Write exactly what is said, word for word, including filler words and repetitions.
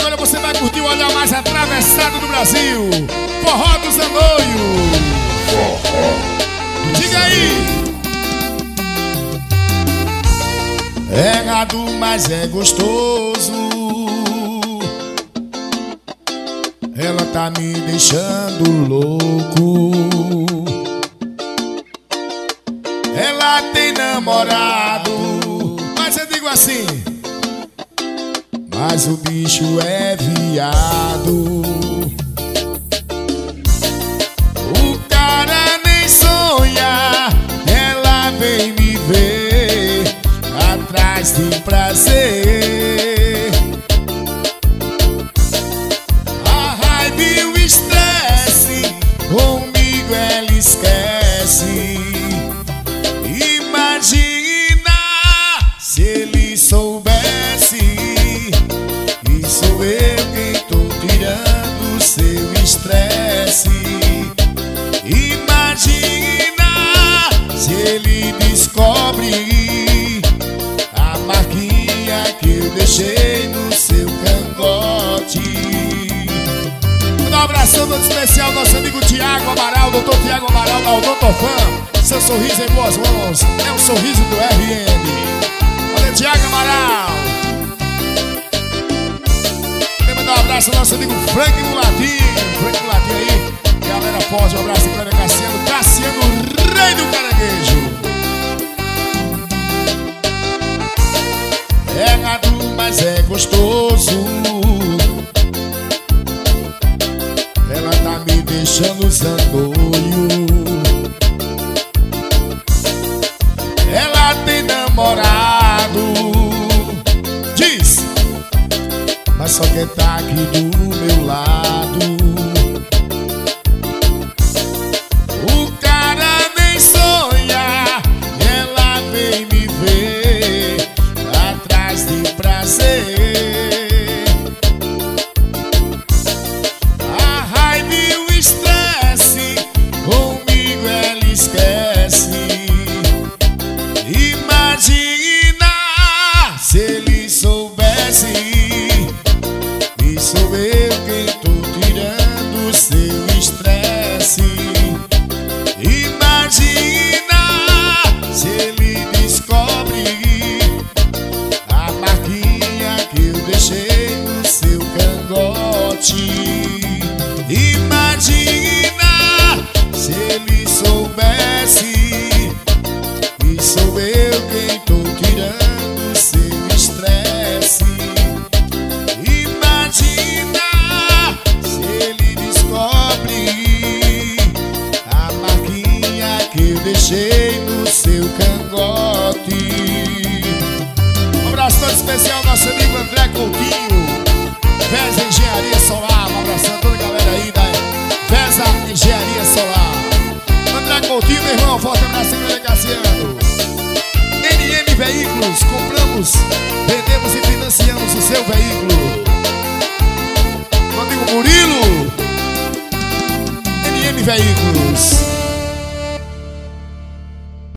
agora você vai curtir o olhar mais atravessado do Brasil. Forró do Zanoio. Diga aí. É errado, mas é gostoso. Ela tá me deixando louco. Ela tem namorado, mas eu digo assim: mas o bicho é viado. O cara nem sonha, ela vem me ver atrás de prazer. A raiva e o estresse, comigo ela esquece. Imagina se ele soubesse que sou eu quem tô tirando seu estresse. Imagina se ele descobre a marquinha que eu deixei no seu cangote. Um abração todo especial, nosso amigo Tiago Amaral, doutor Tiago Amaral da Odontofan. Seu sorriso em boas mãos é um sorriso do R N. Olha, Tiago Amaral. Quero mandar um abraço ao nosso amigo Frank Mulatinho. Frank Mulatinho aí, galera forte, um abraço para o Cassiano. Cassiano, rei do caranguejo. É errado, mas é gostoso. Ela tá me deixando zandoio. Ela tem namorado, diz, mas só quer tá aqui do meu lado. O cara nem sonha, ela vem me ver atrás de prazer. A raiva e o estresse, comigo ela esquece. Imagina se ele soubesse que sou eu quem tô tirando seu estresse. Imagina se ele descobre a marquinha que eu deixei no seu cangote. Imagina se ele soubesse que sou eu quem tô tirando seu estresse. Imagina se ele descobre a marquinha que eu deixei no seu cangote. Um abraço todo especial ao nosso amigo André Coutinho, Vesa Engenharia Solar. Um abraço a toda a galera aí da Vesa Engenharia Solar. André Coutinho, meu irmão, forte abraço aqui, Cassiano. N M Veículos, compramos, vendemos e financiamos o seu veículo. Meu amigo Murilo, N M Veículos.